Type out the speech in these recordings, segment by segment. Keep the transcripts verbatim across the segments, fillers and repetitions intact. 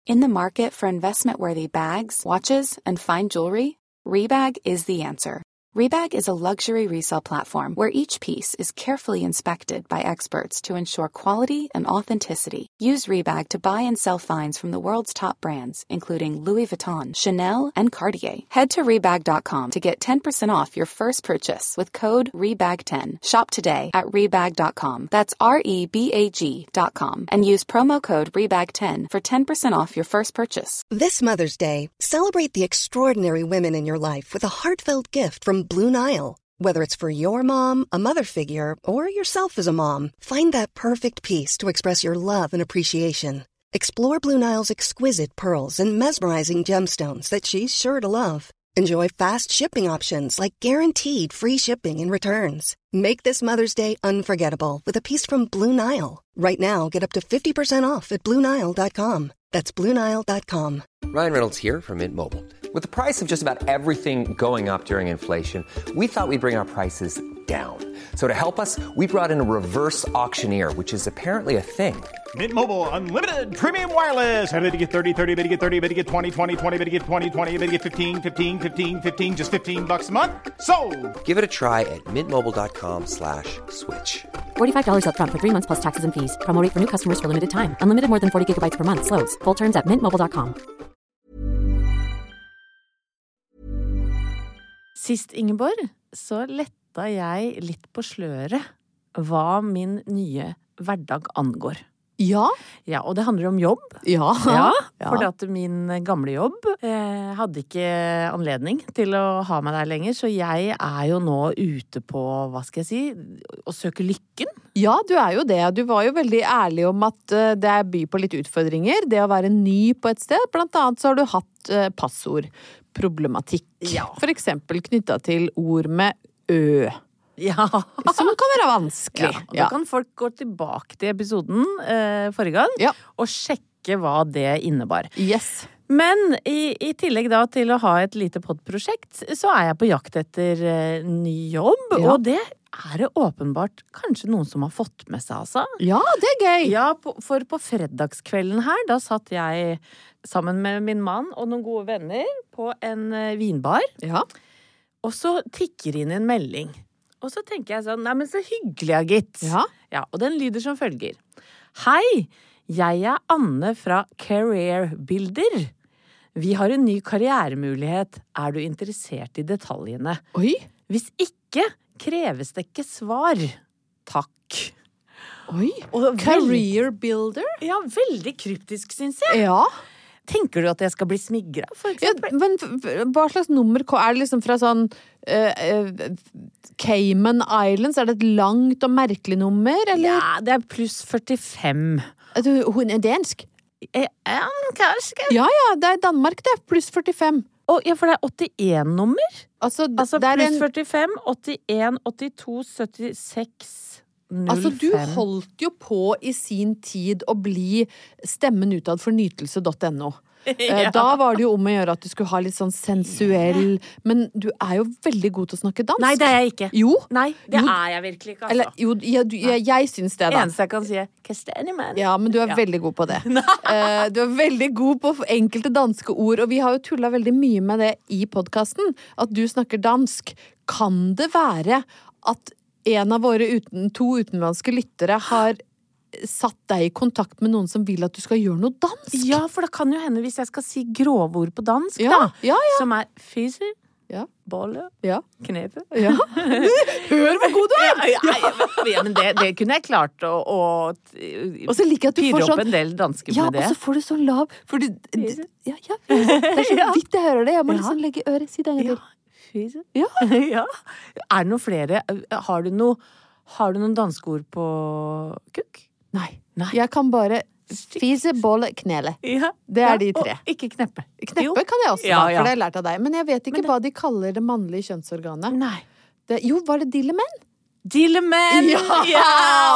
In the market for investment-worthy bags, watches, and fine jewelry, Rebag is the answer. Rebag is a luxury resale platform where each piece is carefully inspected by experts to ensure quality and authenticity. Use Rebag to buy and sell finds from the world's top brands, including Louis Vuitton, Chanel, and Cartier. Head to Rebag dot com to get ten percent off your first purchase with code Rebag ten. Shop today at Rebag dot com. That's R E B A G dot com. And use promo code Rebag ten for ten percent off your first purchase. This Mother's Day, celebrate the extraordinary women in your life with a heartfelt gift from Blue Nile. Whether it's for your mom, a mother figure, or yourself as a mom, find that perfect piece to express your love and appreciation. Explore Blue Nile's exquisite pearls and mesmerizing gemstones that she's sure to love. Enjoy fast shipping options like guaranteed free shipping and returns. Make this Mother's Day unforgettable with a piece from Blue Nile. Right now, get up to fifty percent off at Blue Nile dot com. That's Blue Nile dot com. Ryan Reynolds here from Mint Mobile. With the price of just about everything going up during inflation, we thought we'd bring our prices down. So to help us, we brought in a reverse auctioneer, which is apparently a thing. Mint Mobile Unlimited Premium Wireless. How to get thirty, thirty, how to get thirty, how to get twenty, twenty, twenty, how to get twenty, twenty, how to get fifteen, fifteen, fifteen, fifteen, just fifteen bucks a month? Sold! Give it a try at mintmobile.com slash switch. forty-five dollars up front for three months plus taxes and fees. Promo rate for new customers for limited time. Unlimited more than forty gigabytes per month. Slows full terms at mint mobile dot com. Sist, Ingeborg, så letta jeg litt på sløret hva min nye hverdag angår. Ja. Ja, og det handler om jobb. Ja. Ja, ja. fordi at min gamle jobb eh, hadde ikke anledning til å ha meg der lenger, så jeg er jo nå ute på, hva skal jeg si, å søke lykken. Ja, du er jo det. Du var jo veldig ærlig om at uh, det er by på litt utfordringer. Det å være ny på et sted. Blant annet så har du hatt uh, passordproblematikk. Ja. For eksempel knyttet til ord med ø. Ja. Som kan være vanskelig. Ja, og da kan folk gå tilbake til episoden eh, forrige gang ja. og sjekke hva det innebar. Yes. Men i, i tillegg da til å ha et lite poddprosjekt, så er jeg på jakt etter eh, ny jobb, ja. Og det er det åpenbart kanskje noen som har fått med seg, altså. Ja, det er gøy. Ja, på, for på fredagskvelden her, da satt jeg sammen med min mann og noen gode venner på en eh, vinbar, ja. Og så tikker inn en melding. Og så tenker jeg sånn, nei, men så hyggelig, ja, gitt. Ja. Ja, og den lyder som følger. Hei, jeg er Anne fra Career Builder. Vi har en ny karrieremulighet. Er du interessert i detaljene? Oi. Hvis ikke, kreves det ikke svar. Takk. Oi, og Career Builder? Ja, veldig kryptisk, synes jeg. Ja. Tenker du at jeg skal bli smigret, for eksempel? Ja, men hva slags nummer er det liksom fra sånn uh, uh, Cayman Islands? Er det et langt og merkelig nummer, eller? Ja, det er pluss førtifem. Du, hun er dansk? Ja, kanskje. Ja, ja, det er Danmark, det er pluss førtifem. Oh, ja, for det er åttien-nummer. Altså, altså pluss en... førtifem, åttien, åttito, syttiseks... null fem. Altså, du holdt jo på i sin tid å bli stemmen utad for nytelse punktum no. Ja. Da var det jo om å gjøre at du skulle ha litt sånn sensuell, men du er jo veldig god til å snakke dansk. Nei, det er jeg ikke. Jo. Nei, det jo. er jeg virkelig ikke, altså. Eller, jo, jeg, jeg, jeg syns det, da. Eneste jeg kan si er Kastanjemann. Ja, men du er ja. veldig god på det. uh, du er veldig god på enkelte danske ord, og vi har jo tullet veldig mye med det i podcasten, at du snakker dansk. Kan det være at en av våre uten, to utenlandske lyttere har satt deg i kontakt med noen som vil at du skal gjøre noe dansk? Ja, for det kan jo hende hvis jeg skal si grove ord på dansk, ja, da. Ja, ja. Som er fise, ja. bolle, ja. knepe. Ja. Hør hvor god du er! Ja, ja, ja, ja, men det, det kunne jeg klart å, å og så liker jeg at du får fyre sånn, opp en del danske ja, med det. Ja, og så får du sånn lav, for du, ja, ja, det er så vidt jeg hører det. Jeg må liksom legge øret, si det en gang til. Fise. Ja. Ja. Er det noen flere? Har du, noe, har du noen danske ord på kukk? Nei. Nei. Jeg kan bare fise, bolle, knele. Ja. Det er ja. de tre. Og ikke kneppe. Kneppe jo. kan jeg også, ja, da, ja. for det har jeg lært av deg. Men jeg vet ikke det... hva de kaller det mannlige kjønnsorganet. Nei. Det, jo, var det dillemenn? Dillemenn! Ja! ja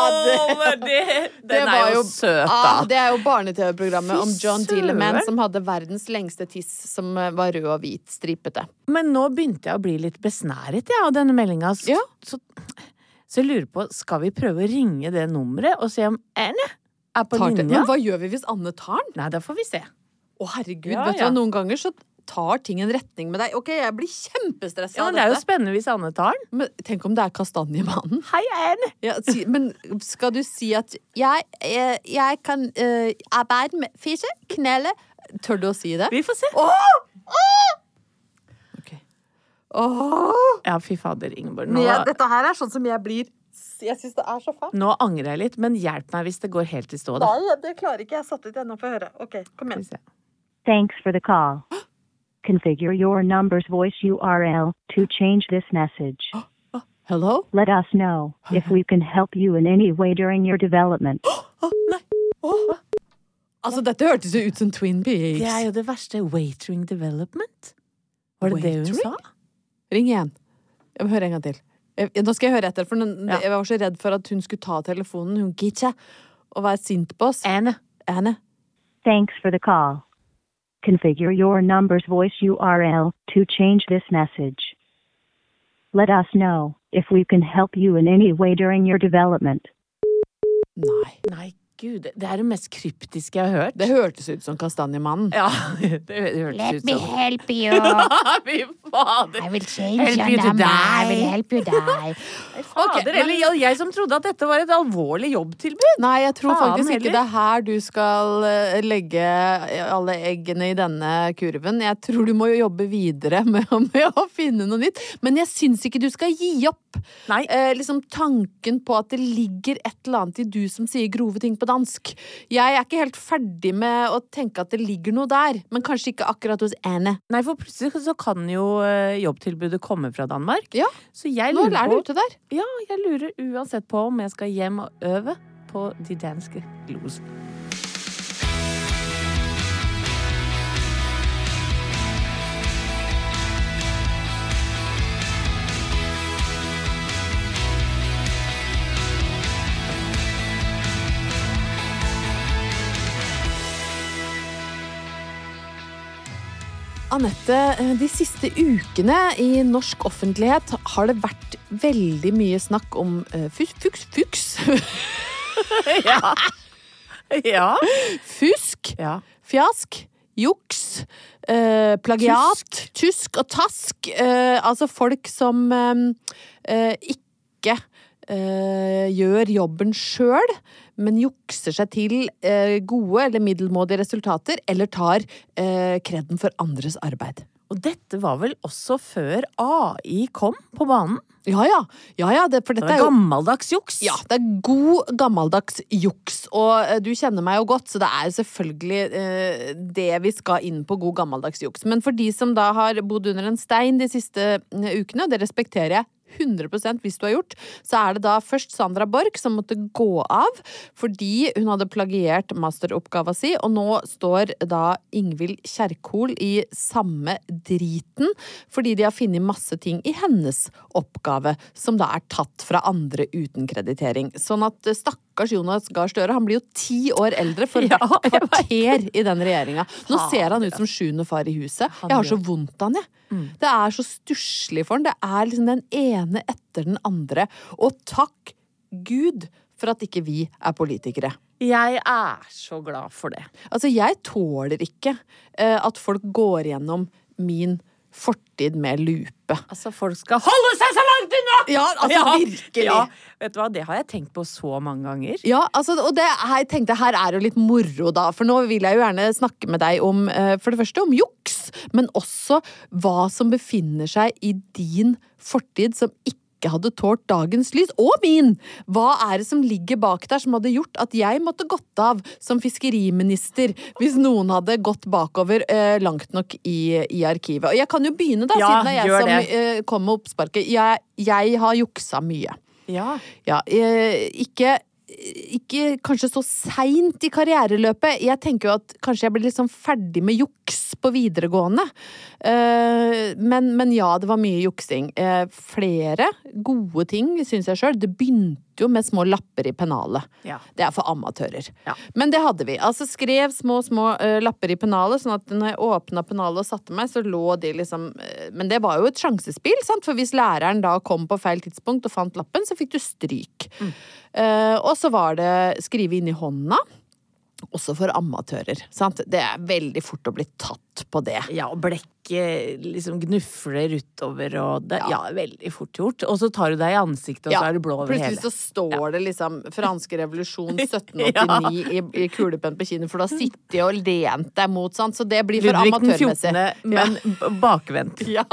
det, det, den det er jo søt, da. Ah, det er jo barne-tv-programmet om John Dilleman som hadde verdens lengste tiss, som var rød og hvit, stripete. Men nå begynte jeg å bli litt besnæret, ja, av denne meldingen. Så, ja. så, så jeg lurer på, skal vi prøve å ringe det nummeret og se om Anne er på tar linja? Men hva gjør vi hvis Anne tar den? Nei, da får vi se. Å herregud, Ja, vet du ja. hva, noen ganger så tar ting en retning med deg. Ok, jeg blir kjempestresset Ja, av men det er jo dette. spennende hvis Anne tar den. Men tenk om det er kastanjemannen. Hei, Anne! Ja, si, men skal du si at jeg, jeg, jeg kan uh, arbeide med fise, knelle? Tør du å si det? Vi får se. Ok. Åh! Ja, fy fader, Ingeborg. Nå, Men jeg, dette her er sånn som jeg blir. Jeg synes det er så fælt. nå angrer jeg litt, men hjelp meg hvis det går helt i stå, da. Nei, det klarer ikke jeg satt ut ennå for å høre. Ok, kom Skal vi igjen. se. Thanks for the call. Configure your number's voice U R L to change this message. Hello? Let us know if we can help you in any way during your development. Altså, dette hørtes jo ut som Twin Peaks. Det er jo det verste. Waitering development. Var det det hun Waitering? sa? Ring igjen. Jeg vil høre en gang til. Jeg, nå skal jeg høre etter, for den, Ja. jeg var så redd for at hun skulle ta telefonen. Hun gidder ikke å være sint på oss. Anne. Anne. Thanks for the call. Configure your number's voice U R L to change this message. Let us know if we can help you in any way during your development. Nei. Nei, gud. Det er det mest kryptiske jeg har hørt. Det hørtes ut som Kastanjemannen. Ja, det, det hørtes Let ut me som help you. Fy fader. I will change Help your you to number. die. I will help you die. Fader, men- eller jeg, jeg som trodde at dette var et alvorlig jobbtilbud. Nei, jeg tror Faen faktisk ikke heller. det er her du skal eh, legge alle eggene i denne kurven. Jeg tror du må jo jobbe videre med, med å finne noe nytt. Men jeg syns ikke du skal gi opp. Nei. Eh, liksom tanken på at det ligger et eller annet i du som sier grove ting på dansk. Jeg er ikke helt ferdig med å tenke at det ligger noe der, men kanskje ikke akkurat hos Anne. Nei, for plutselig så kan jo eh, jobbtilbudet komme fra Danmark. Ja, Så jeg nå lurer er på du ute der. Ja, jeg lurer uansett på om jeg skal hjem og øve på de danske glos. Anette, de siste ukene i norsk offentlighet har det vært veldig mye snakk om uh, fuks, fuks, fuks. Ja. Ja. Fusk, Ja. fjask, juks, eh, plagiat, tusk. og task. Eh, altså folk som eh, eh, ikke eh, gjør jobben sjøl, men jukser seg til eh, gode eller middelmådige resultater, eller tar eh, kreden for andres arbeid. Og dette var vel også før A I kom på banen? Ja, ja. ja, ja det, for Det dette var er jo gammeldags juks. Ja, det er god, gammeldags juks, og eh, du kjenner meg jo godt, så det er jo selvfølgelig eh, det vi skal inn på, god gammeldags juks. Men for de som da har bodd under en stein de siste eh, ukene, og det respekterer jeg hundre prosent hvis du har gjort, så er det da først Sandra Borch som måtte gå av fordi hun hadde plagiert masteroppgava si, og nå står da Ingvild Kjerkol i samme driten fordi de har funnet masse ting i hennes oppgave som da er tatt fra andre uten kreditering. Sånn at stakkars Jonas Gahr Støre, han blir jo ti år eldre for Ja, hvert jeg vet. kvarter i den regjeringa. Nå Fader, ser han ut som sjuende far i huset. Han Jeg har så gjør- vondt av han, jeg. Det er så stusslig for han. Det er liksom den ene etter den andre. Og takk Gud for at ikke vi er politikere. Jeg er så glad for det. Altså, jeg tåler ikke eh, at folk går gjennom min fortid med lupe. Altså, folk skal holde seg så langt unna! Ja, altså, virkelig. Ja. Vet du hva, det har jeg tenkt på så mange ganger. Ja, altså, og det, jeg tenkte her er jo litt moro da, for nå vil jeg jo gjerne snakke med deg om, eh, for det første om juks, men også hva som befinner seg i din fortid som ikke hadde tålt dagens lys, og min! Hva er det som ligger bak der som hadde gjort at jeg måtte gått av som fiskeriminister hvis noen hadde gått bakover eh, langt nok i, i arkivet? Og jeg kan jo begynne da, Ja, siden det er jeg gjør som det. eh, kom med oppsparket. Jeg, jeg har juksa mye. Ja. Ja, eh, ikke ikke kanskje så seint i karriereløpet. Jeg tenker jo at kanskje jeg ble litt sånn ferdig med juks på videregående. Eh, men, men ja, det var mye juksing. Eh, flere gode ting, synes jeg selv. Det begynte jo med små lapper i pennalet. Ja. Det er for amatører. Ja. Men det hadde vi. Altså skrev små, små eh, lapper i pennalet, sånn at når jeg åpnet pennalet og satte meg, så lå de liksom eh, Men det var jo et sjansespill, sant? For hvis læreren da kom på feil tidspunkt og fant lappen, så fikk du stryk. Mm. Uh, og så var det skrive inn i hånda. også for amatører, sant? Det er veldig fort å bli tatt på det. Ja, og blekket liksom gnufler utover, og det, ja. ja, veldig fort gjort. Og så tar du deg i ansiktet, og ja, så er du blå over hele. Plutselig så står ja. det liksom franske revolusjon sytten åttini ja. i, i kulepenn på kinnet, for du har sittet og lent deg mot, sant? Så det blir for amatørmessig. Ludvig den fjortende, men ja. bakvendt. Ja,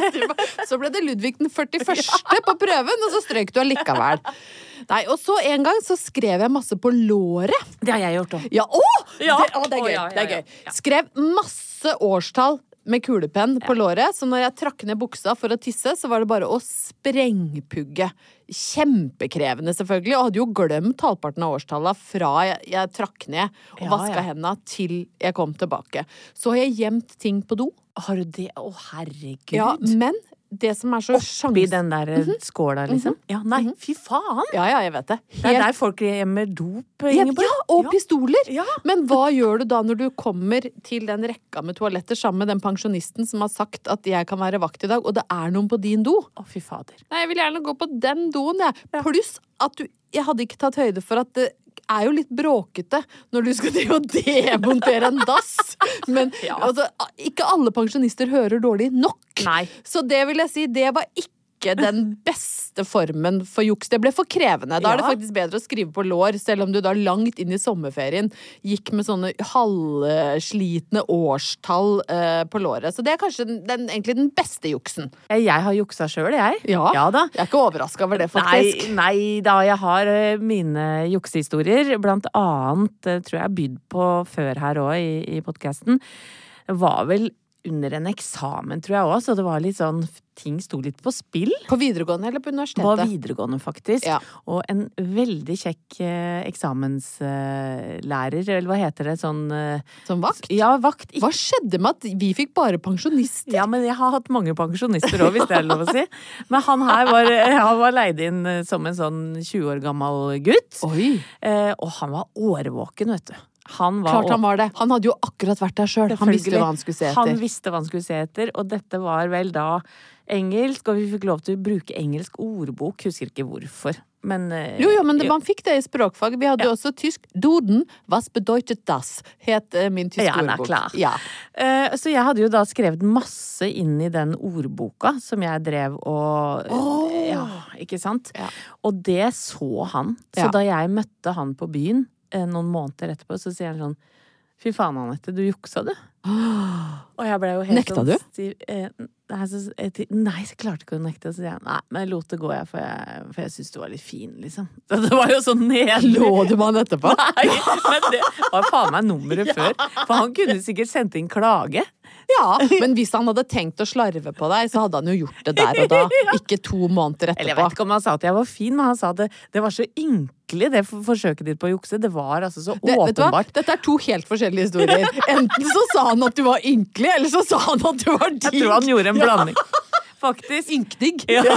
så ble det Ludvig den førtiførste på prøven, og så strøk du allikevel. Nei, og så en gang så skrev jeg masse på låret. Det har jeg gjort også. Ja, å! Ja. Det, å, det er gøy, å, ja, ja, det er gøy. ja. Skrev masse årstall med kulepenn på låret, så når jeg trakk ned buksa for å tisse, så var det bare å sprengpugge. Kjempekrevende selvfølgelig, og hadde jo glemt halvparten av årstallet fra jeg, jeg trakk ned og ja, vasket ja. hendene til jeg kom tilbake. Så har jeg gjemt ting på do. Har du det? Å, herregud. Ja, men det som er så sjans... Oppi den der mm-hmm. skåla, liksom? Mm-hmm. Ja, nei, mm-hmm. fy faen! Ja, ja, jeg vet det. Helt... Det er der folk gjemmer dop, Ingeborg. Ja, og ja. pistoler! Ja. Men hva gjør du da når du kommer til den rekka med toaletter sammen med den pensjonisten som har sagt at jeg kan være vakt i dag, og det er noen på din do? Å, fy fader. Nei, jeg vil gjerne gå på den doen, jeg. Ja. Pluss at du... Jeg hadde ikke tatt høyde for at det er jo litt bråkete når du skal til å demontere en dass. Men ja. altså, ikke alle pensjonister hører dårlig nok. Nei. Så det vil jeg si, det var ikke den beste formen for juks. Det ble for krevende. Da ja. er det faktisk bedre å skrive på lår, selv om du da langt inn i sommerferien gikk med sånne halvslitne årstall eh, på låret. Så det er kanskje den, den, egentlig den beste juksen. Jeg har juksa selv, jeg. Ja, ja da. Jeg er ikke overrasket over det, faktisk. Nei, nei da, jeg har mine juksehistorier, blant annet, tror jeg bydd på før her også i, i podcasten. Det var vel under en eksamen, tror jeg også, så det var litt sånn, ting sto litt på spill. På videregående eller på universitetet? På videregående, faktisk. Ja. Og en veldig kjekk eh, eksamenslærer, eh, eller hva heter det, sånn... Eh, som vakt? Ja, vakt. Hva skjedde med at vi fikk bare pensjonister? Ja, men jeg har hatt mange pensjonister også, hvis det er lov å si. Men han her var, han var leid inn som en sånn tjue år gammel gutt. Oi! Eh, og han var årvåken, vet du. Han var Klart han var det. Han hadde jo akkurat vært der selv. Han visste hva han skulle se etter. Han visste hva han skulle se etter, og dette var vel da engelsk, og vi fikk lov til å bruke engelsk ordbok. Husker ikke hvorfor. Men, jo, jo, men det, man fikk det i språkfag. Vi hadde jo ja. også tysk. Doden, was bedeutet das? Het uh, min tysk ja, ordbok. Klar. Ja, uh, så jeg hadde jo da skrevet masse inn i den ordboka som jeg drev og oh. Ja, ikke sant? Ja. Og det så han. Så ja. da jeg møtte han på byen noen måneder etterpå, så sier han sånn, fy faen, Anette, du juksa, du. Og jeg ble jo helt Nekta sånn, du? Stiv, eh, nei, så, eh, nei, så klarte jeg ikke å nekte. Så sier jeg, nei, men jeg lot det gå, jeg, for jeg, for jeg synes du var litt fin, liksom. Så det var jo sånn nede. Lå du med han etterpå? Nei, men det var faen meg nummeret ja. før. For han kunne sikkert sendt inn klage. Ja, men hvis han hadde tenkt å slarve på deg, så hadde han jo gjort det der og da. Ikke to måneder etterpå. Eller jeg vet ikke om han sa at jeg var fin, men han sa at det, det var så ynkelig, det forsøket ditt på å jukse. Det var altså så det, åpenbart. Dette er to helt forskjellige historier. Enten så sa han at du var ynkelig, eller så sa han at du var digg. Jeg tror han gjorde en blanding. Faktisk. Ynkdigg. Ja.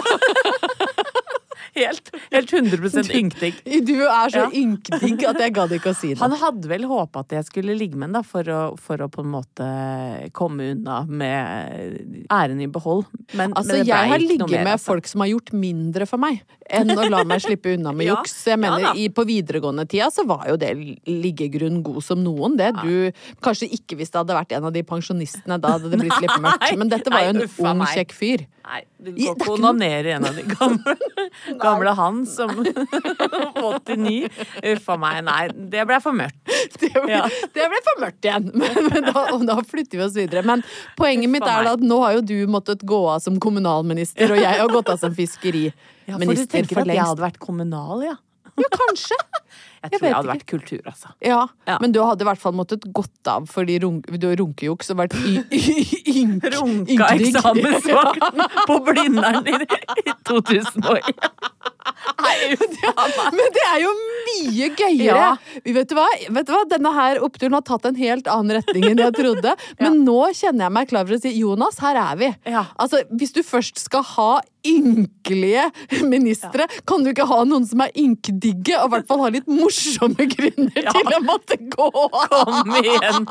Helt, helt hundre prosent ynkdigg. Du er så ja. ynkdigg at jeg gadd ikke å si det. Han hadde vel håpet at jeg skulle ligge med den da, for å, for å på en måte komme unna med æren i behold. Men, altså, men det jeg har ligget mer, med altså. folk som har gjort mindre for meg enn å la meg slippe unna med ja. juks. Jeg mener, ja, i, på videregående tida så var jo det liggegrunn god som noen, det. Du, kanskje ikke hvis det hadde vært en av de pensjonistene, da hadde det blitt litt mørkt. Men dette var jo en Nei, ung, kjekk fyr. Nei, du går på å onanere en av de gamle, gamle Hans som åttini. Uffa meg, nei, det ble for mørkt. Det ble, ja. det ble for mørkt igjen, men, men da, da flytter vi oss videre. Men poenget mitt er da at nå har jo du måttet gå av som kommunalminister, og jeg har gått av som fiskeriminister. Ja, for du tenker at jeg hadde vært kommunal, ja? Ja, kanskje. Jeg tror jeg, jeg hadde vært kultur, altså. Ja, ja, men du hadde i hvert fall måttet gått av fordi runk, du har runkejuks og vært y- y- ynk, runka eksamensvakten på Blindern i, i to tusen år. Nei, det, men det er jo mye gøyere. Ja. Vet du hva? Vet du hva? Denne her oppturen har tatt en helt annen retning enn jeg trodde. Men ja. nå kjenner jeg meg klar for å si, Jonas, her er vi. Ja. Altså, hvis du først skal ha ynkelige ministre, ja. kan du ikke ha noen som er ynkdigge, og i hvert fall ha litt morsomme grunner ja. til å måtte gå. Kom igjen.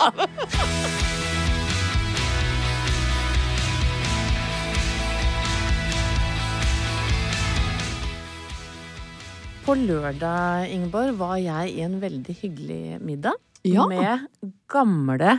På lørdag, Ingeborg, var jeg i en veldig hyggelig middag. Ja. med gamle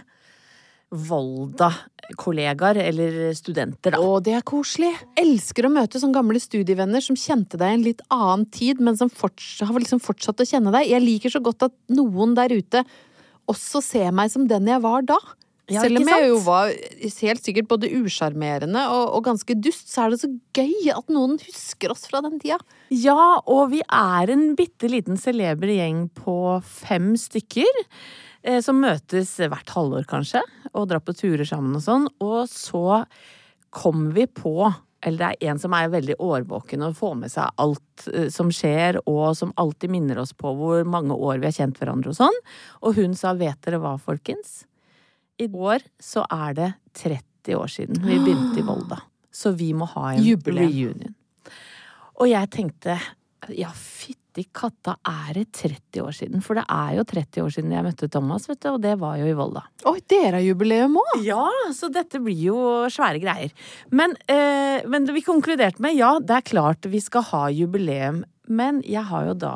Volda-kollegaer, eller studenter da. Å, det er koselig. Elsker å møte sånne gamle studievenner som kjente deg i en litt annen tid, men som forts- har liksom fortsatt å kjenne deg. Jeg liker så godt at noen der ute også ser meg som den jeg var da. Ja, Selv om ikke jeg jo sant? var helt sikkert både usjarmerende og, og ganske dust, så er det så gøy at noen husker oss fra den tida. Ja, og vi er en bitte liten celebre gjeng på fem stykker, eh, som møtes hvert halvår kanskje, og drar på turer sammen og sånn. Og så kom vi på, eller det er en som er veldig årvåken og får med seg alt eh, som skjer, og som alltid minner oss på hvor mange år vi har kjent hverandre og sånn. Og hun sa, vet dere hva, folkens? I år så er det tretti år siden vi begynte i Volda. Så vi må ha en Jubileum. reunion. Og jeg tenkte, ja, fytti katta, er det tretti år siden? For det er jo tretti år siden jeg møtte Thomas, vet du, og det var jo i Volda. Oi, dere har jubileum også! Ja, så dette blir jo svære greier. Men, eh, men vi konkluderte med, ja, det er klart vi skal ha jubileum, men jeg har jo da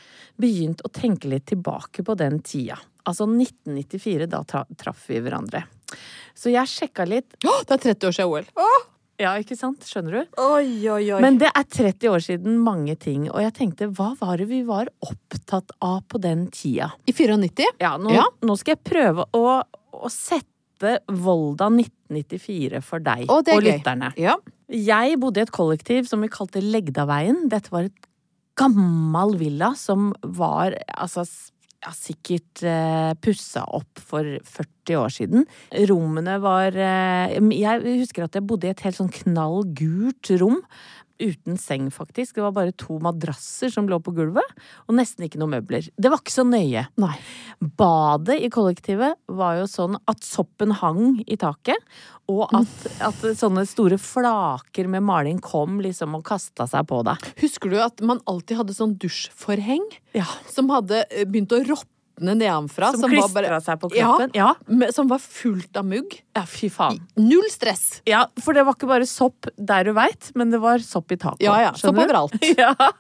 begynt å tenke litt tilbake på den tida. Altså nitten nittifire, da tra- traff vi hverandre. Så jeg sjekket litt. Åh, det er tretti år siden O L. Åh! Ja, ikke sant? Skjønner du? Oi, oi, oi. Men det er tretti år siden mange ting, og jeg tenkte, hva var det vi var opptatt av på den tida? I nittifire? Ja, nå, Ja. nå skal jeg prøve å, å sette Volda nitten nittifire for deg Å, det er og gøy. lytterne. Ja. Jeg bodde i et kollektiv som vi kalte Legdaveien. Dette var et gammel villa som var, altså, ja, sikkert eh, pussa opp for førti år siden. Rommene var eh, Jeg husker at jeg bodde i et helt sånn knallgult rom. Uten seng, faktisk. Det var bare to madrasser som lå på gulvet, og nesten ikke noen møbler. Det var ikke så nøye. Nei. Badet i kollektivet var jo sånn at soppen hang i taket, og at, at sånne store flaker med maling kom liksom og kastet seg på deg. Husker du at man alltid hadde sånn dusjforheng Ja. som hadde eh, begynt å råtne nedenfra? Som var bare- klistret seg på kroppen. Ja. med- Som var fullt av mugg. Ja, fy faen. Null stress. Ja, for det var ikke bare sopp der du vet, men det var sopp i taket. Ja, ja, skjønner sopp du? overalt. Ja.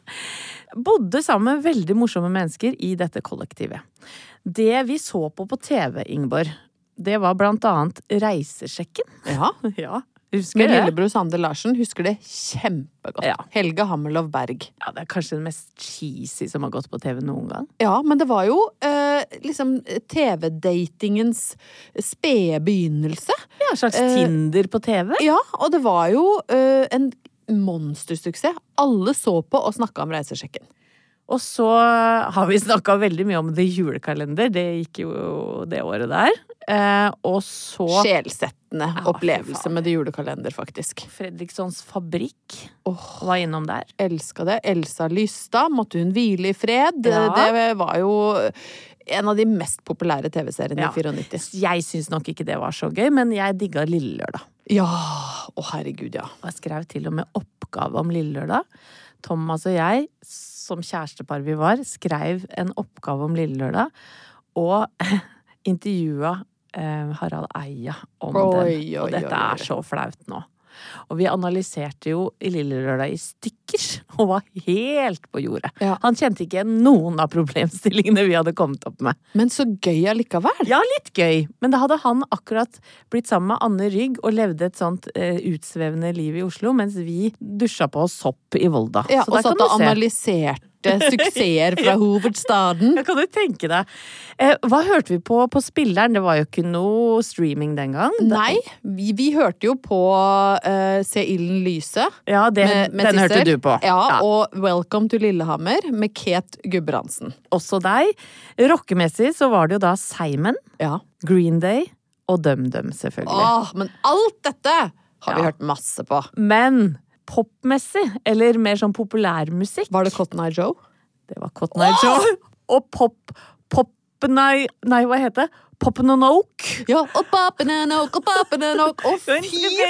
Bodde sammen med veldig morsomme mennesker i dette kollektivet. Det vi så på på T V, Ingeborg, det var blant annet Reisesjekken. Ja. Ja, husker Med det? lillebror Sander Larsen husker det kjempegodt. Ja. Helge Hammerlov Berg. Ja, det er kanskje den mest cheesy som har gått på T V noen gang. Ja, men det var jo eh, liksom T V-datingens spede begynnelse. Ja, en slags Eh, Tinder på T V. Ja, og det var jo eh, en monstersuksess. Alle så på og snakka om Reisesjekken. Og så har vi snakket veldig mye om The Julekalender. Det gikk jo det året der. Eh, og så Sjelsettende Ja, fy opplevelse faen. med Det Julekalender, faktisk. Fredrikssons Fabrikk Åh, var innom der. elska det. Elsa Lystad, måtte hun hvile i fred. Ja. Det var jo en av de mest populære T V-seriene Ja. i nittifire. Jeg syns nok ikke det var så gøy, men jeg digga Lille Lørdag. Ja! Å, herregud, ja. Og jeg skrev til og med oppgave om Lille Lørdag. Thomas og jeg, som kjærestepar vi var, skrev en oppgave om Lille Lørdag, og intervjua eh, Harald Eia om Oi, den. oi, Og dette oi, oi. er så flaut nå. Og vi analyserte jo i Lille Lørdag i stykker, og var helt på jordet. Ja. Han kjente ikke noen av problemstillingene vi hadde kommet opp med. Men så gøy allikevel. Ja, litt gøy, men da hadde han akkurat blitt sammen med Anne Rygg og levde et sånt eh, utsvevende liv i Oslo, mens vi dusja på oss sopp i Volda. Ja, Så og da kan satt du og se. analyserte suksesser fra hovedstaden. Ja, kan du tenke deg. Eh, hva hørte vi på på spilleren? Det var jo ikke noe streaming den gang. Nei, vi, vi hørte jo på eh, Se ilden lyse. Ja, det, med- med den hørte Sissel. du på. Ja, Ja. og Welcome to Lillehammer med Kate Gudbrandsen. Også deg. Rockemessig så var det jo da Simon, Ja. Green Day og DumDum, selvfølgelig. Åh, men alt dette har vi Ja. hørt masse på. Men popmessig, eller mer sånn populærmusikk, Var det Cotton Eye Joe? det var Cotton Eye Joe. Og pop, poppen Eye, nei, hva heter det? Poppen and Oak. Ja, og papen and oak, og papen and oak. Å, fy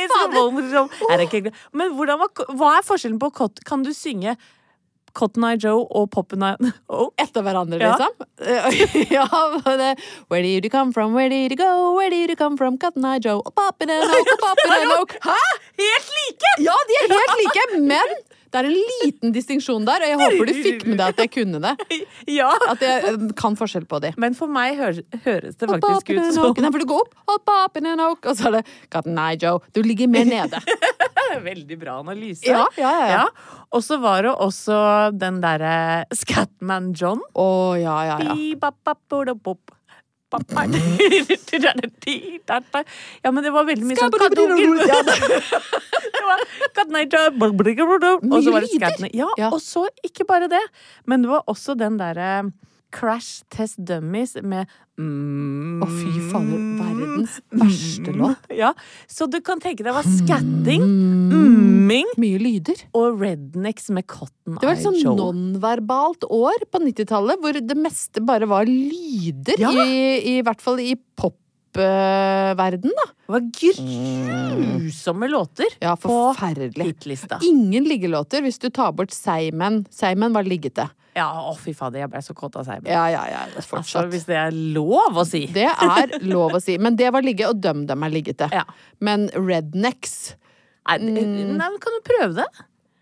fader! Er det ikke- Men hvordan var, hva er forskjellen på Cot- Kan du synge Cotton Eye Joe og Poppen Eye Oak? Etter hverandre, Ja. liksom. Ja, det, where did you come from, where did you go, where did you come from, Cotton Eye Joe, og papen and oak, og papen and oak. Hæ? Helt like! Ja, de er helt like, men Det er en liten distinksjon der, og jeg håper du fikk med deg at jeg kunne det. Ja. At jeg kan forskjell på de. Men for meg høres, høres det faktisk ut som Nei, for du går opp, hopp up in an oak, og så er det Cotton Eye Joe. Du ligger mer nede. Veldig bra analyse. Ja, ja, ja. ja. Og så var det også den derre Scatman John. Å, ja, ja, ja. Ja, men det var veldig mye sånn ja, det var og så var det Scatman. Ja, Ja. og så ikke bare det, men det var også den derre Crash Test Dummies med mm, Å, fy fader, verdens verste låt. Ja, så du kan tenke deg hva skatting, umming Mye lyder. og rednecks med Cotton Det var Eye et sånn Joe. nonverbalt år på nittitallet, hvor det meste bare var lyder, Ja. i, i hvert fall i popverden, da. Det var grusomme låter Ja, på forferdelig. hitlista. Ingen liggelåter hvis du tar bort Seimen. Seimen var liggete. Ja, å fy fader, jeg ble så kåt av seg. Ja, ja, ja, Altså, fortsatt. hvis det er lov å si. Det er lov å si. Men det var ligge, og døm dem er liggete. Ja. Men rednecks Nei, nei, men kan du prøve det?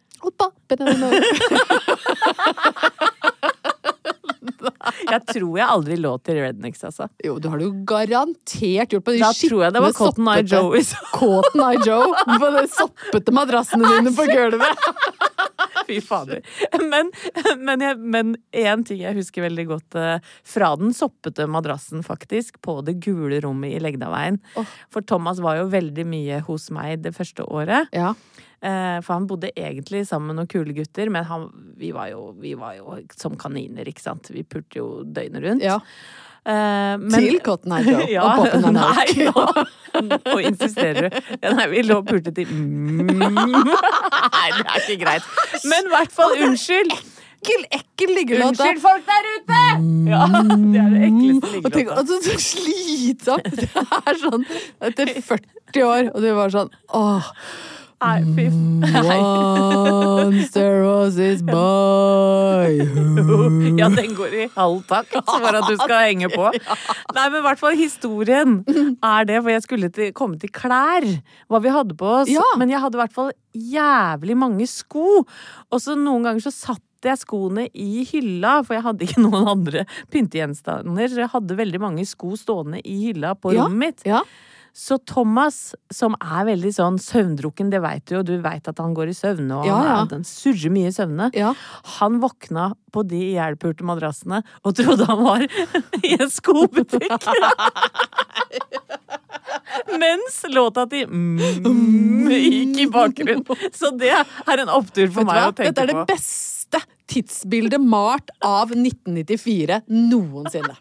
Jeg tror jeg aldri lå til rednecks, altså. Jo, du har det jo garantert gjort på de Da tror jeg det var skitne, Cotton Eye soppete- Joe. i så- Cotton Eye Joe på de soppete madrassene dine på gulvet. Fy fader. Men, men, jeg, men en ting jeg husker veldig godt eh, fra den soppete madrassen, faktisk, på det gule rommet i Legdaveien. Åh. For Thomas var jo veldig mye hos meg det første året. Ja. Eh, for han bodde egentlig sammen med noen kule gutter, men han, vi, var jo, vi var jo som kaniner, ikke sant? Vi pulte jo døgnet rundt. Ja. Eh, men, Til Cotton Eye Joe ja, og Poppen and nei, Oak. ja. Og insisterer du. Ja, nei, vi lå og pulte til mm. Nei, det er ikke greit. Men i hvert fall, unnskyld. Ekkel, ekkel liggelåt. da. Unnskyld, folk der ute! Ja, det er det ekleste Og tenk, liggelåta. altså, så slitsomt. Det er sånn etter førti år, og du var sånn åh. Nei, fy Nei. Once there was this boy. Ja, den går i halv takt for at du skal henge på. Nei, men i hvert fall historien er det, for jeg skulle til, komme til klær, hva vi hadde på oss. Ja. Men jeg hadde i hvert fall jævlig mange sko. Og så noen ganger så satt jeg skoene i hylla, for jeg hadde ikke noen andre pyntegjenstander. Så jeg hadde veldig mange sko stående i hylla på Ja. rommet mitt. Ja. Så Thomas, som er veldig sånn søvndrukken, det vet du jo, du vet at han går i søvne, og Ja, han, ja. er, han surrer mye i søvne. Ja. Han våkna på de ihjelpulte madrassene og trodde han var i en skobutikk. Mens låta til mm, gikk i bakgrunnen. Så det er en opptur for Vet du meg hva? å tenke Dette er det på. beste tidsbildet malt av nitten nittifire noensinne.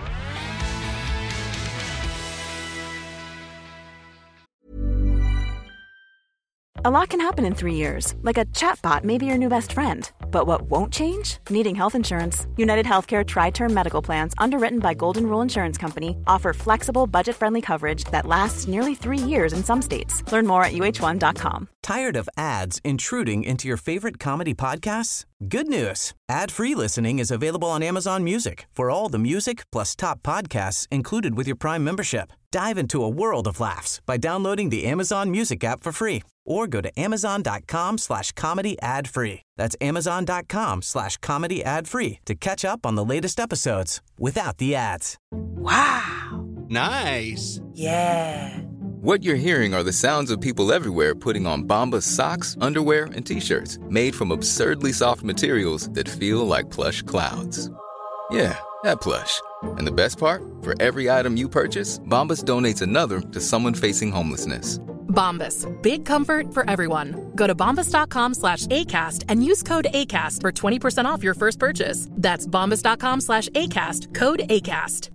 A lot can happen in three years, like a chatbot may be your new best friend. But what won't change? Needing health insurance. United Healthcare Tri-Term Medical Plans, underwritten by Golden Rule Insurance Company, offer flexible, budget-friendly coverage that lasts nearly three years in some states. Learn more at U H one dot com. Tired of ads intruding into your favorite comedy podcasts? Good news. Ad-free listening is available on Amazon Music for all the music plus top podcasts included with your Prime membership. Dive into a world of laughs by downloading the Amazon Music app for free or go to amazon.com slash comedy ad free. That's amazon.com slash comedy ad free to catch up on the latest episodes without the ads. Wow. Nice. Yeah. What you're hearing are the sounds of people everywhere putting on Bombas socks, underwear, and T-shirts made from absurdly soft materials that feel like plush clouds. Yeah, that plush. And the best part? For every item you purchase, Bombas donates another to someone facing homelessness. Bombas. Big comfort for everyone. Go to bombas.com slash ACAST and use code ACAST for twenty percent off your first purchase. That's bombas.com slash ACAST. Code ACAST.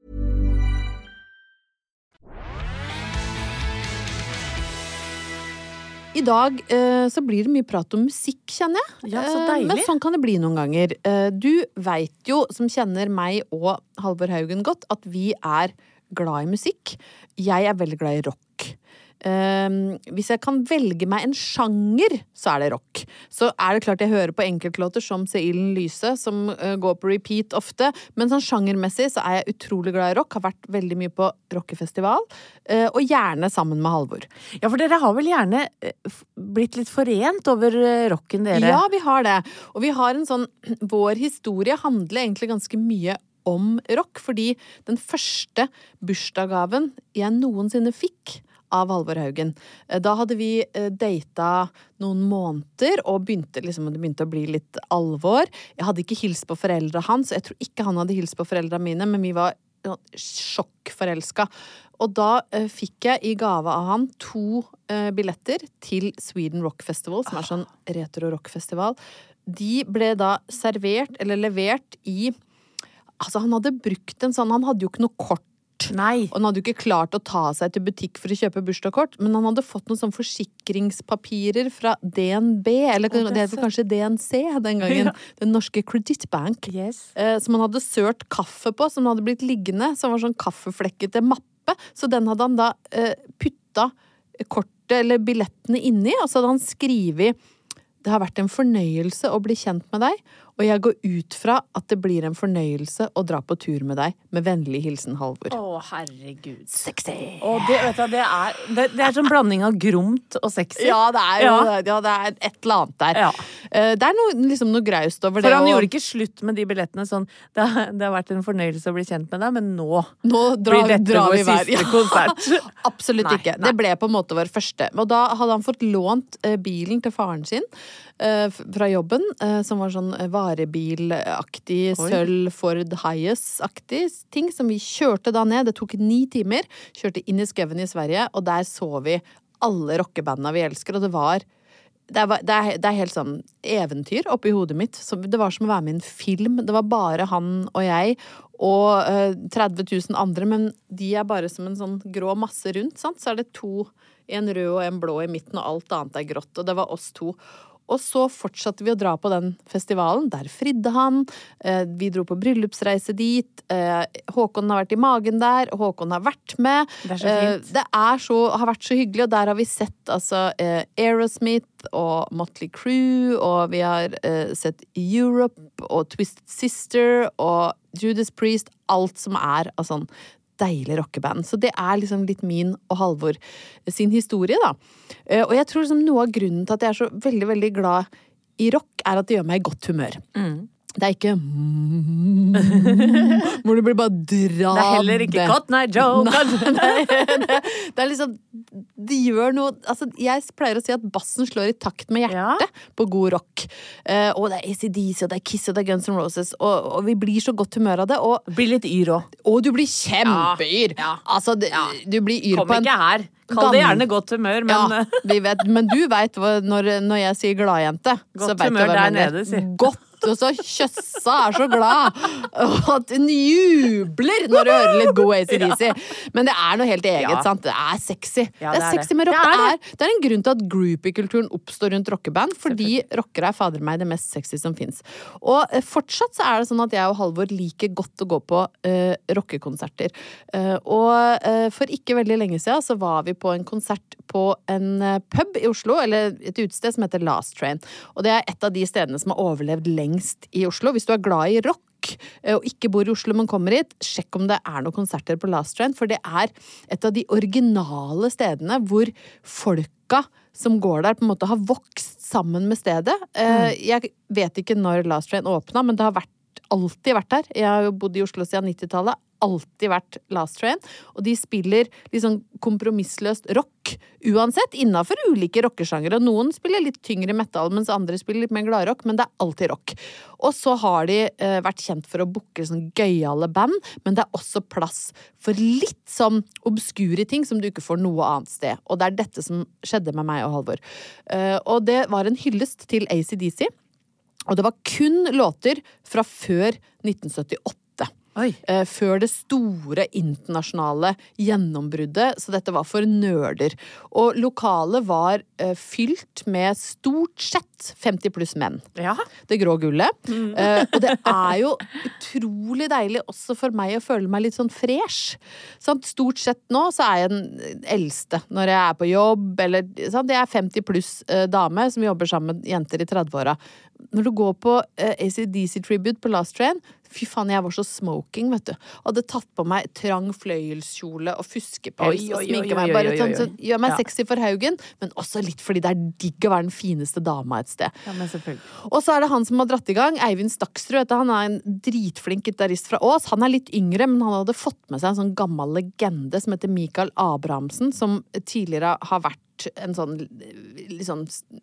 I dag eh, så blir det mye prat om musikk, kjenner jeg. Ja, så Eh, deilig. Men sånn kan det bli noen ganger. Eh, du vet jo, som kjenner meg og Halvor Haugen godt, at vi er glad i musikk. Jeg er veldig glad i rock. Um, hvis jeg kan velge meg en sjanger, så er det rock. Så er det klart jeg hører på enkeltlåter som Se ilden lyse, som uh, går på repeat ofte, men sånn sjangermessig så er jeg utrolig glad i rock, har vært veldig mye på rockefestival, uh, og gjerne sammen med Halvor. Ja, for dere har vel gjerne uh, blitt litt forent over uh, rocken dere? Ja, vi har det. Og vi har en sånn, vår historie handler egentlig ganske mye om rock, fordi den første bursdagsgaven jeg noensinne fikk av Halvor Haugen. Da hadde vi data noen måneder, og begynte, liksom, det begynte å bli litt alvor. Jeg hadde ikke hilst på foreldre hans, jeg tror ikke han hadde hilst på foreldre mine, men vi var sjokkforelsket. Og da uh, fikk jeg i gave av han to uh, billetter til Sweden Rock Festival, som er sånn retro-rock-festival. De ble da servert, eller levert i Altså, han hadde brukt en sånn, han hadde jo ikke noe kort. Nei. Og han hadde jo ikke klart å ta seg til butikk for å kjøpe bursdagskort, men han hadde fått noen sånn forsikringspapirer fra D N B, eller det, det var kanskje D N C den gangen, ja. Den norske kredittbank, yes. eh, som han hadde sørt kaffe på, som hadde blitt liggende, som var sånn kaffeflekkete mappe, så den hadde han da eh, putta kortet eller billettene inni, og så hadde han skrivet det har vært en fornøyelse å bli kjent med deg, og jeg går ut fra at det blir en fornøyelse å dra på tur med deg, med vennlig hilsen Halvor. Å, herregud. Sexy! Og det, vet du, det er, det, det er sånn blanding av gromt og sexy. Ja, det er jo ja. Ja, det er et eller annet der. Ja. Det er noe, liksom noe graust over For det. For han og... gjorde ikke slutt med de billettene sånn, det har, det har vært en fornøyelse å bli kjent med deg, men nå, nå drar, blir dette drar vår vi hver. siste ja. konsert. Absolutt nei, ikke. Nei. Det ble på en måte vår første. Og da hadde han fått lånt uh, bilen til faren sin uh, fra jobben, uh, som var sånn varebilaktig, sølv Ford Hiace-aktig ting, som vi kjørte da ned. Det tok ni timer. Kjørte inn i skauen i Sverige, og der så vi alle rockebandene vi elsker, og det var Det er, det, er, det er helt sånn eventyr oppi hodet mitt. Så det var som å være med i en film. Det var bare han og jeg og uh, tretti tusen andre, men de er bare som en sånn grå masse rundt, sant? Så er det to, en rød og en blå i midten, og alt annet er grått, og det var oss to. Og så fortsatte vi å dra på den festivalen. Der fridde han. Vi dro på bryllupsreise dit. Håkon har vært i magen der. Håkon har vært med. Det er så fint. Det er så, har vært så hyggelig, og der har vi sett altså, Aerosmith og Motley Crue, og vi har sett Europe og Twisted Sister og Judas Priest. Alt som er av sånn deilig rockeband. Så det er liksom litt min og Halvor sin historie, da. Og jeg tror liksom noe av grunnen til at jeg er så veldig, veldig glad i rock, er at det gjør meg i godt humør. Mm. Det er ikke hvor det blir bare dradd. Det er heller ikke Cotton Eye Joe. Nei, det, det, det er liksom det gjør noe altså jeg pleier å si at bassen slår i takt med hjertet ja. På god rock. Uh, og det er A C D C, og det er Kiss, og det er Guns N' Roses, og, og vi blir så godt humør av det. Og blir litt yr også. Og du blir kjempeyr. Ja. Altså, det, ja. Du blir yr Kom på en ikke her. Kall det gjerne godt humør, men ja, vi vet, men du vet når, når jeg sier gladjente, så vet humør du hva der nede, si. Godt, og så kjøssa er så glad og at hun jubler når du hører litt god A C D C. Men det er noe helt eget, ja. Sant? Det er sexy. Ja, det er det er sexy det. med rock. Det er, det, er, det er en grunn til at groupie-kulturen oppstår rundt rockeband, fordi rockere er fader meg det mest sexy som finnes. Og fortsatt så er det sånn at jeg og Halvor liker godt å gå på uh, rockekonserter. Uh, og uh, for ikke veldig lenge siden så var vi på en konsert på en pub i Oslo, eller et utested som heter Last Train. Og det er et av de stedene som har overlevd lengst i Oslo. Hvis du er glad i rock, og ikke bor i Oslo, men kommer hit, sjekk om det er noen konserter på Last Train, for det er et av de originale stedene hvor folka som går der på en måte har vokst sammen med stedet. Mm. Jeg vet ikke når Last Train åpna, men det har vært, alltid vært der. Jeg har jo bodd i Oslo siden nittitallet, alltid vært Last Train, og de spiller liksom kompromissløst rock, uansett, innenfor ulike rockesjangere. Noen spiller litt tyngre metal, mens andre spiller litt mer gladrock, men det er alltid rock. Og så har de eh, vært kjent for å booke sånn gøyale band, men det er også plass for litt sånn obskure ting som du ikke får noe annet sted. Og det er dette som skjedde med meg og Halvor. Uh, og det var en hyllest til A C D C, og det var kun låter fra før nitten syttiåtte. Eh, før det store internasjonale gjennombruddet, så dette var for nerder. Og lokalet var eh, fylt med stort sett femti pluss menn. Ja. Det grå gullet. Mm. Eh, og det er jo utrolig deilig også for meg å føle meg litt sånn fresh. Sånn, stort sett nå så er jeg den eldste når jeg er på jobb, eller sånn, det er femti pluss eh, dame som jobber sammen med jenter i tredve-åra. Når du går på eh, A C D C Tribute på Last Train, fy faen, jeg var så smoking, vet du. Hadde tatt på meg trang fløyelskjole og fuskepels og sminket meg. Bare sånn, så gjør meg ja. sexy for Haugen, men også litt fordi det er digg å være den fineste dama et sted. Ja, men selvfølgelig. Og så er det han som har dratt i gang, Eivind Staksrud, han er en dritflink gitarist fra Ås. Han er litt yngre, men han hadde fått med seg en sånn gammel legende som heter Mikael Abrahamsen, som tidligere har vært en sånn liksom,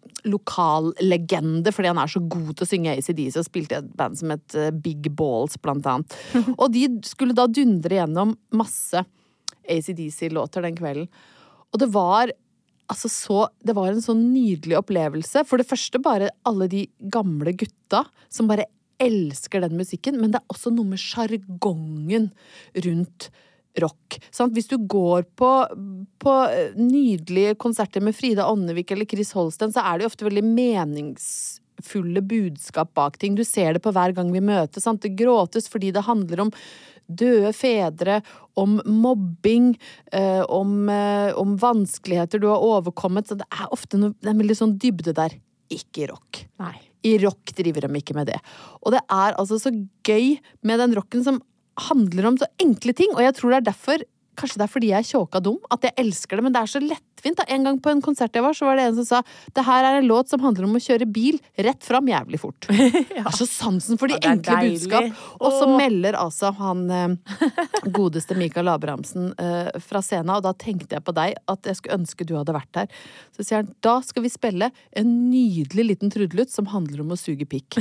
lokal legende, fordi han er så god til å synge A C D C, og spilte i et band som het Big Balls, blant annet. Og de skulle da dundre gjennom masse A C D C-låter den kvelden. Og det var altså så, det var en sånn nydelig opplevelse. For det første bare alle de gamle gutta som bare elsker den musikken, men det er også noe med sjargongen rundt rock. Sånn, hvis du går på, på nydelige konserter med Frida Ånnevik eller Chris Holsten, så er det jo ofte veldig meningsfulle budskap bak ting. Du ser det på hver gang vi møtes. Sant? Det gråtes fordi det handler om døde fedre, om mobbing, eh, om, eh, om vanskeligheter du har overkommet. Så det er ofte noe, det er veldig sånn dybde der. Ikke i rock. Nei. I rock driver de ikke med det. Og det er altså så gøy med den rocken som handler om så enkle ting, og jeg tror det er derfor, kanskje det er fordi jeg er tjåka dum, at jeg elsker det, men det er så lettvint. En gang på en konsert jeg var, så var det en som sa, det her er en låt som handler om å kjøre bil rett fram jævlig fort. ja. Det er så sansen for de ja, enkle deilig. Budskap. Og så melder altså han eh, godeste Mikael Abrahamsen eh, fra scenen, og da tenkte jeg på deg, at jeg skulle ønske du hadde vært der. Så sier han, da skal vi spille en nydelig liten trudelutt som handler om å suge pikk.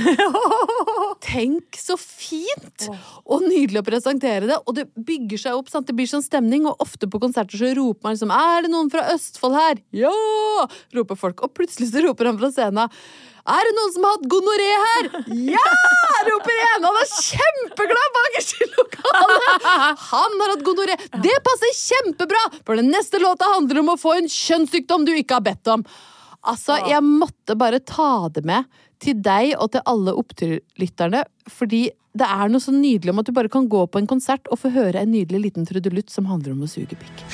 Tenk så fint og nydelig å presentere det, og det bygger seg opp, sant? Det blir sånn stemning, og ofte på konserter så roper man liksom, er det noen fra Østfold her? Ja! Roper folk, og plutselig så roper han fra scenen, er det noen som har hatt gonoré her? Ja! Roper en, han er kjempeglad bakerst i lokalet. Han har hatt gonoré. Det passer kjempebra, for den neste låta handler om å få en kjønnssykdom du ikke har bedt om. Altså, jeg måtte bare ta det med til deg og til alle oppturlytterne, fordi det er noe så nydelig om at du bare kan gå på en konsert og få høre en nydelig liten trudelutt som handler om å suge pikk.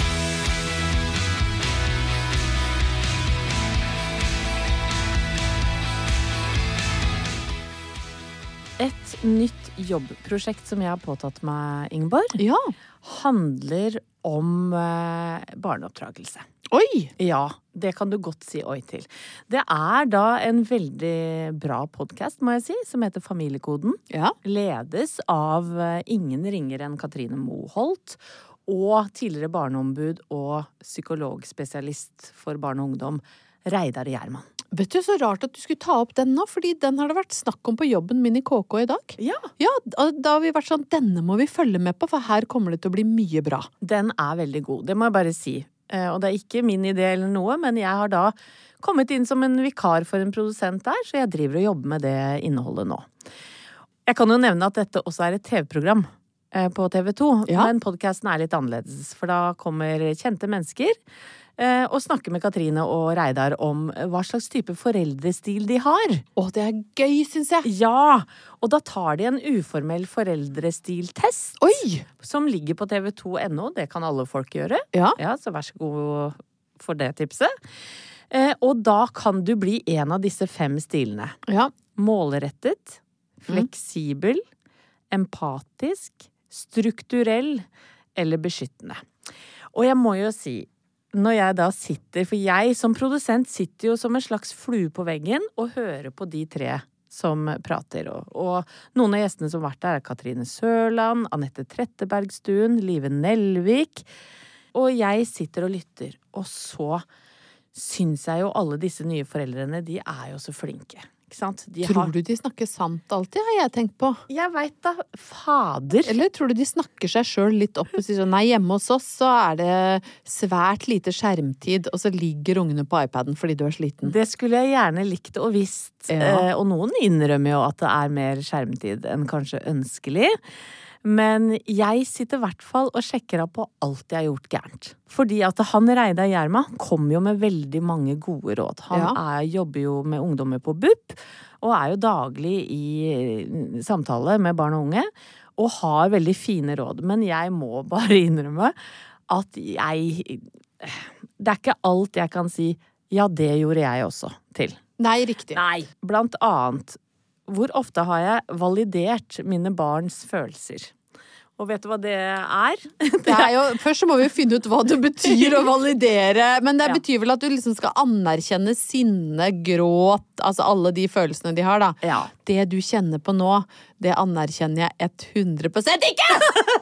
Et nytt jobbprosjekt som jeg har påtatt meg, Ingeborg, ja. handler om eh, barneoppdragelse. Oi! Ja, det kan du godt si oi til. Det er da en veldig bra podcast, må jeg si, som heter Familiekoden. Ja. Ledes av ingen ringere enn Katrine Moholt, og tidligere barneombud og psykologspesialist for barn og ungdom, Reidar Gjerman. Vet du, så rart at du skulle ta opp den nå, fordi den har det vært snakk om på jobben min i K K i dag. Ja. Ja, da har vi vært sånn, denne må vi følge med på, for her kommer det til å bli mye bra. Den er veldig god, det må jeg bare si. Og det er ikke min idé eller noe, men jeg har da kommet inn som en vikar for en produsent der, så jeg driver og jobber med det innholdet nå. Jeg kan jo nevne at dette også er et T V-program på T V to, ja. Men podcasten er litt annerledes, for da kommer kjente mennesker og snakker med Katrine og Reidar om hva slags type foreldrestil de har. Åh, det er gøy, synes jeg. Ja, og da tar de en uformell foreldrestiltest. Oi! Som ligger på T V to punktum no, det kan alle folk gjøre. Ja. Ja, så vær så god for det tipset. Eh, og da kan du bli en av disse fem stilene. Ja. Målrettet, fleksibel, mm. empatisk, strukturell eller beskyttende. Og jeg må jo si, når jeg da sitter, for jeg som produsent sitter jo som en slags flue på veggen og hører på de tre som prater. Og, og noen av gjestene som har vært der er Katrine Sørland, Anette Trettebergstuen, Live Nelvik. Og jeg sitter og lytter, og så syns jeg jo alle disse nye foreldrene, de er jo så flinke. Ikke sant? De tror har... du de snakker sant alltid, har jeg tenkt på? Jeg vet da, fader. Eller tror du de snakker seg selv litt opp og sier sånn, nei, hjemme hos oss så er det svært lite skjermtid, og så ligger ungene på iPaden fordi du er sliten. Det skulle jeg gjerne likt og visst, ja. eh, og noen innrømmer jo at det er mer skjermtid enn kanskje ønskelig. Men jeg sitter I hvert fall og sjekker av på alt jeg har gjort gærent. Fordi at han Reidar Gjerman kom jo med veldig mange gode råd. Han Ja. er, jobber jo med ungdommer på B U P, og er jo daglig I samtale med barn og unge, og har veldig fine råd. Men jeg må bare innrømme at jeg... Det er ikke alt jeg kan si, ja, det gjorde jeg også til. Nei, riktig. Nei. Blant annet, hvor ofte har jeg validert mine barns følelser? Og vet du hva det er? Det er jo, først så må vi jo finne ut hva det betyr å validere, men det betyr vel at du liksom skal anerkjenne sinne, gråt, altså alle de følelsene de har da. Ja. Det du kjenner på nå, det anerkjenner jeg hundre prosent ikke!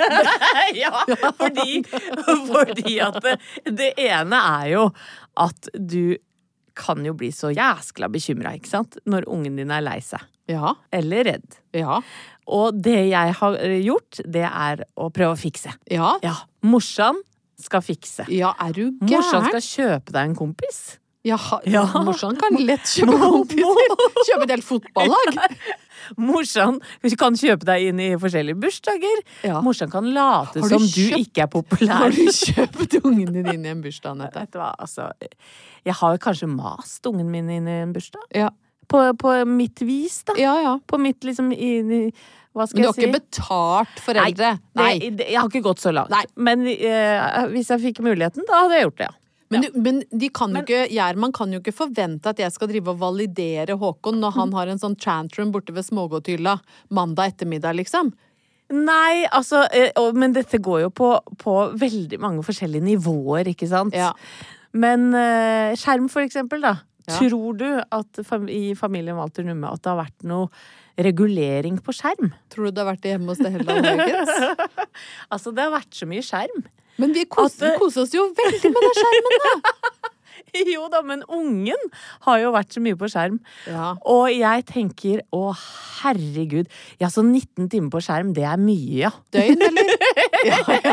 Ja, fordi, fordi at det, det ene er jo at du kan jo bli så jæskla bekymret, ikke sant? Når ungen din er lei seg. Ja. Eller redd. Ja. Og det jeg har gjort, det er å prøve å fikse. Ja. Ja. Morsan skal fikse. Ja, er du gæren? Morsan skal kjøpe deg en kompis. Ja, Ja. morsan kan lett kjøpe kompiser. Kjøpe et helt fotballag. Morsan kan kjøpe deg inn I forskjellige bursdager. Ja. Morsan kan late Har du som du kjøpt- ikke er populær. Har du kjøpt ungene dine I en bursdag, Nette? Vet du hva, altså, jeg har jo kanskje mast ungen min inn I en bursdag. Ja. På, på mitt vis, da. Ja, ja. På mitt, liksom, i, i, hva skal Men du jeg har si? ikke betalt foreldre? Nei, det, det, jeg har ikke gått så langt. Nei. Men eh, hvis jeg fikk muligheten, da hadde jeg gjort det, ja. Men, du, men de kan jo ikke, Gjerman kan jo ikke forvente at jeg skal drive og validere Håkon når han har en sånn tantrum borte ved smågodthylla mandag ettermiddag, liksom. Nei, altså, eh, og- men dette går jo på, på veldig mange forskjellige nivåer, ikke sant? Ja. Men eh, skjerm for eksempel, da. Ja. Tror du at fam I familien Walter Numme at det har vært noe regulering på skjerm? Tror du det har vært det hjemme hos det hele Jørgens? Altså, det har vært så mye skjerm. Men vi koser, At- vi koser oss jo veldig med den skjermen, da! Jo da, men ungen har jo vært så mye på skjerm. Ja. Og jeg tenker, å herregud, ja, så nitten timer på skjerm, det er mye, ja. Døgn, eller? Ja, ja.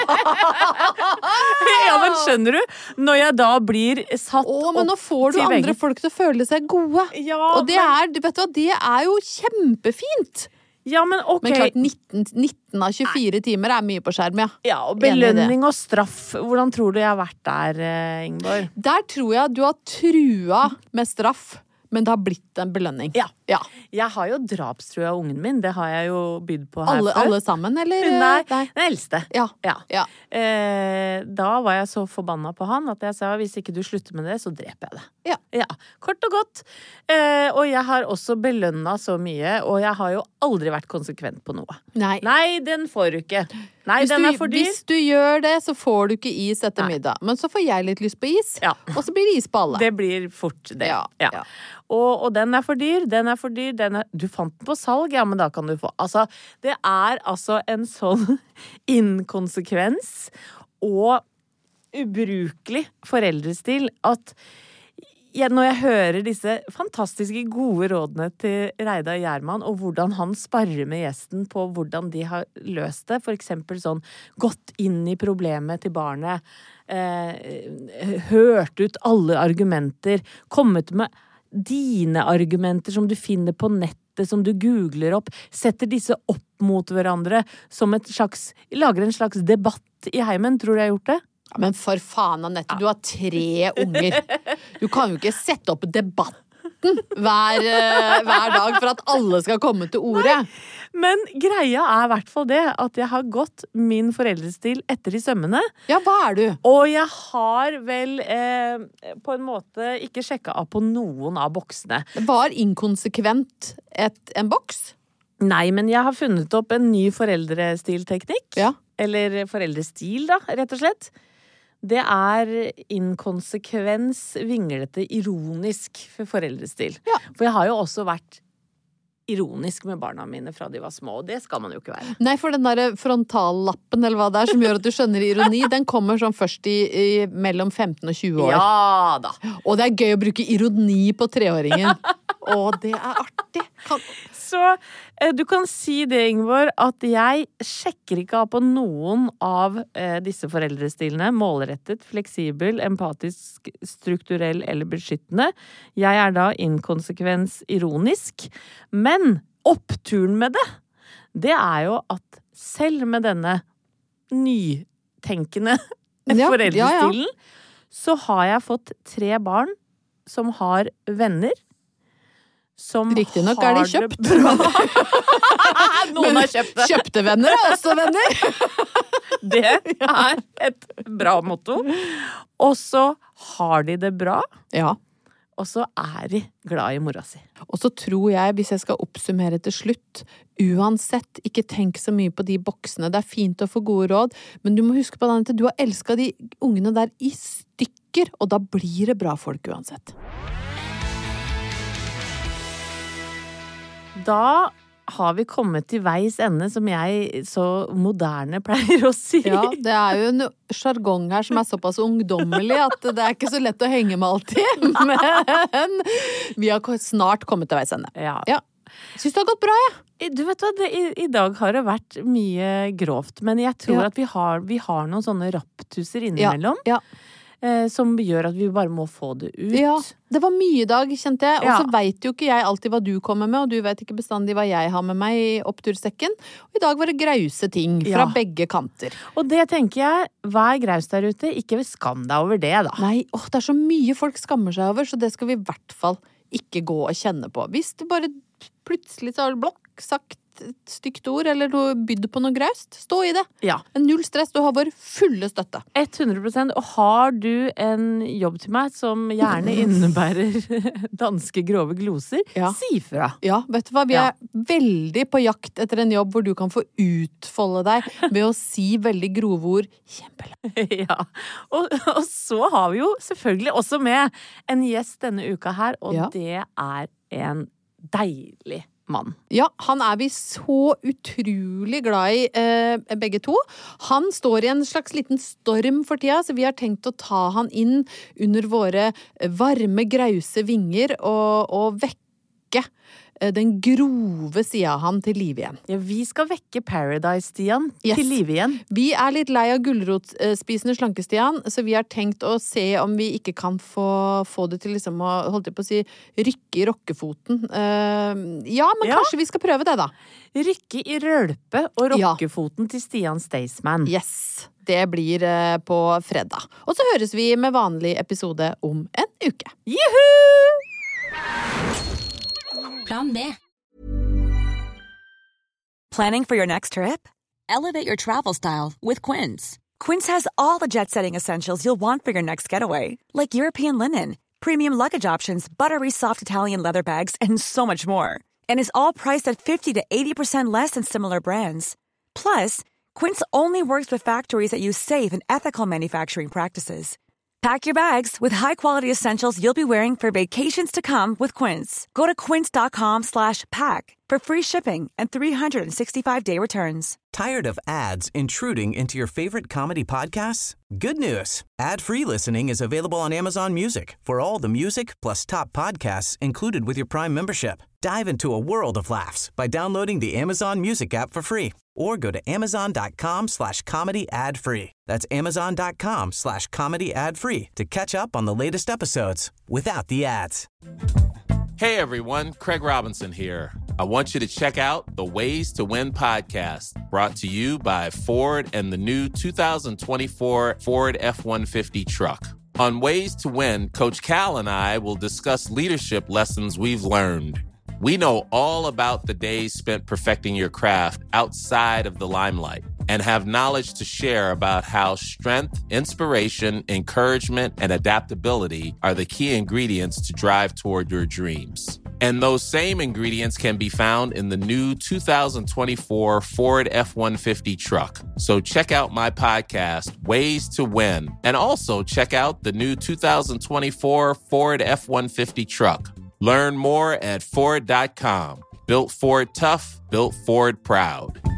Ja, men skjønner du? Når jeg da blir satt Å, men nå opp får du til andre veggen. folk til å føle seg gode. Ja, Og det men- er, vet du hva, det er jo kjempefint! Ja, men ok. Men klart, nitten, nitten av tjuefire timer er mye på skjerm, ja. Ja, og Enig i det. belønning og straff. Hvordan tror du jeg har vært der, eh, Ingeborg? Der tror jeg du har trua med straff, men det har blitt en belønning. Ja. Ja. Jeg har jo drapstrua ungen min, det har jeg jo bydd på her Alle, før. alle sammen, eller? Nei, Nei. den eldste. Ja. Ja. Ja. Eh, da var jeg så forbanna på han at jeg sa hvis ikke du slutter med det, så dreper jeg det. Ja. Ja, kort og godt. Eh, og jeg har også belønna så mye, og jeg har jo aldri vært konsekvent på noe. Nei. Nei, den får du ikke. Nei, Hvis den du, er for dyr. hvis du gjør det, så får du ikke is etter Nei. middag. Men så får jeg litt lyst på is, Ja. og så blir det is på alle. Det blir fort det. Ja, ja. Og, og den er for dyr, den er for dyr, den er Du fant den på salg, ja, men da kan du få Altså, det er altså en sånn inkonsekvens og ubrukelig foreldrestil at jeg, når jeg hører disse fantastiske gode rådene til Reidar Gjerman, og hvordan han sparrer med gjesten på hvordan de har løst det, for eksempel sånn gått inn i problemet til barnet, eh, hørt ut alle argumenter, kommet med dine argumenter som du finner på nettet, som du googler opp, setter disse opp mot hverandre som et slags, lager en slags debatt i heimen. Tror du jeg har gjort det? Ja, men for faen, Anette, du har tre unger. Du kan jo ikke sette opp debatten hver, eh, hver dag for at alle skal komme til orde. Men greia er i hvert fall det at jeg har gått min foreldrestil etter i sømmene. Ja, hva er du? Og jeg har vel eh, på en måte ikke sjekket av på noen av boksene. Var inkonsekvent et, en boks? Nei, men jeg har funnet opp en ny foreldrestilteknikk. Ja. Eller foreldrestil, da, rett og slett. Det er inkonsekvens, vinglete, ironisk for foreldrestil. Ja. For jeg har jo også vært ironisk med barna mine fra de var små, og det skal man jo ikke være. Nei, for den der frontallappen, eller hva det er, som gjør at du skjønner ironi, den kommer sånn først i, i mellom femten og tjue år. Ja da! Og det er gøy å bruke ironi på treåringen. Å, det er artig. Kan... Så eh, du kan si det, Ingeborg, at jeg sjekker ikke av på noen av eh, disse foreldrestilene. Målrettet, fleksibel, empatisk, strukturell eller beskyttende. Jeg er da inkonsekvens ironisk. Men oppturen med det, det er jo at selv med denne nytenkende Ja, foreldrestilen, ja, ja. så har jeg fått tre barn som har venner, som Riktig nok har er de det kjøpt. bra. Noen har kjøpt det. Kjøpte venner er også venner. Det er et bra motto. Og så har de det bra. Ja. Og så er de glad i mora si. Og så tror jeg, hvis jeg skal oppsummere til slutt, uansett, ikke tenk så mye på de boksene. Det er fint å få gode råd, men du må huske på at du har elsket de ungene der i stykker, og da blir det bra folk uansett. Da har vi kommet til veis ende, som jeg så moderne pleier å si. Ja, det er jo en jargong her som er såpass ungdommelig at det er ikke så lett å henge med alltid. Men vi har snart kommet til veis ende. Ja. Ja. Syns det har gått bra, jeg. Ja. Du vet hva, det, i, i dag har det vært mye grovt, men jeg tror Ja. at vi har, vi har noen sånne raptusser innimellom. Ja, ja. Eh, som gjør at vi bare må få det ut. Ja, det var mye i dag, kjente jeg. Og Ja. så vet jo ikke jeg alltid hva du kommer med, og du vet ikke bestandig hva jeg har med meg i opptursekken. Og i dag var det grause ting fra Ja. begge kanter. Og det tenker jeg, vær graus der ute, ikke skam deg over det da. Nei, åh, det er så mye folk skammer seg over, så det skal vi i hvert fall ikke gå og kjenne på. Hvis det bare plutselig så har blokk sagt et stygt ord, eller du bydd på noe graust, stå i det. Ja. Null stress, du har vår fulle støtte. hundre prosent. Og har du en jobb til meg som gjerne innebærer danske grove gloser, Ja. si fra. Ja, vet du hva? Vi Ja. er veldig på jakt etter en jobb hvor du kan få utfolde deg ved å si veldig grove ord. Kjempelett. Ja. Og, og så har vi jo selvfølgelig også med en gjest denne uka her, og Ja. det er en deilig mann. Ja, han er vi så utrolig glad i, eh, begge to. Han står i en slags liten storm for tida, så vi har tenkt å ta han inn under våre varme, grause vinger og, og vekke eh, den grove sida av han til liv igjen. Ja, vi skal vekke Paradise-Stian Yes. til live igjen. Vi er litt lei av gulrotspisende slankestian, så vi har tenkt å se om vi ikke kan få, få det til liksom å, holdt jeg på å si, rykke i rockefoten. Uh, ja, men Ja. kanskje vi skal prøve det da. Rykke i rølpe og Ja. rockefoten til Stian Staysman. Yes, det blir eh, på fredag. Og så høres vi med vanlig episode om en uke. Juhu! Plan B. Planning for your next trip? Elevate your travel style with Quince. Quince has all the jet-setting essentials you'll want for your next getaway, like European linen, premium luggage options, buttery soft Italian leather bags, and so much more. And is all priced at fifty to eighty percent less than similar brands. Plus, Quince only works with factories that use safe and ethical manufacturing practices. Pack your bags with high-quality essentials you'll be wearing for vacations to come with Quince. Go to quince.com slash pack for free shipping and three sixty-five day returns. Tired of ads intruding into your favorite comedy podcasts? Good news. Ad-free listening is available on Amazon Music for all the music plus top podcasts included with your Prime membership. Dive into a world of laughs by downloading the Amazon Music app for free or go to amazon.com slash comedy ad free. That's amazon.com slash comedy ad free to catch up on the latest episodes without the ads. Hey everyone, Craig Robinson here. I want you to check out the Ways to Win podcast, brought to you by Ford and the new two thousand twenty-four Ford F one fifty truck. On Ways to Win, Coach Cal and I will discuss leadership lessons we've learned. We know all about the days spent perfecting your craft outside of the limelight and have knowledge to share about how strength, inspiration, encouragement, and adaptability are the key ingredients to drive toward your dreams. And those same ingredients can be found in the new two thousand twenty-four Ford F one fifty truck. So check out my podcast, Ways to Win, and also check out the new two thousand twenty-four Ford F one fifty truck. Learn more at Ford dot com. Built Ford tough, built Ford proud.